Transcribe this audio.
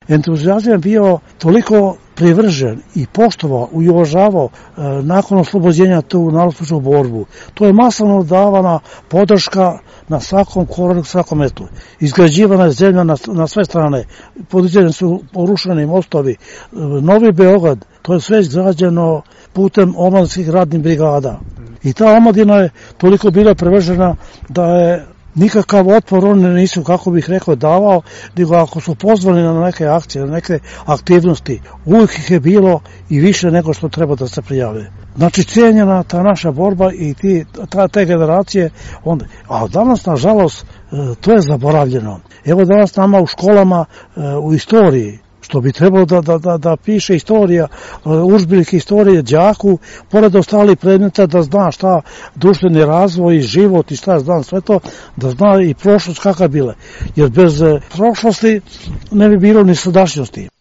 Entuzijazam je bio toliko privržen i poštovao i uvažavao nakon oslobođenja tu narodnu borbu. To je masovno davana podrška na svakom koronu, svakom mestu. Izgrađivana je zemlja na sve strane, podiđeni su porušeni mostovi. Novi Beograd, to je sve izgrađeno putem omladinskih radnih brigada. I ta omladina je toliko bila privržena da je nikakav otpor oni nisu, kako bih rekao, davao, nego ako su pozvani na neke akcije, na neke aktivnosti, uvijek ih je bilo i više nego što treba da se prijave. Znači, cijenjena ta naša borba i te generacije, a danas, nažalost, to je zaboravljeno. Evo danas nama u školama, u istoriji, što bi trebalo da piše istorija, udžbenik istorije đaku, pored ostalih predmeta da zna šta društveni razvoj i život i šta zna sve to, da zna i prošlost kakva je bila. Jer bez prošlosti ne bi bilo ni sadašnjosti.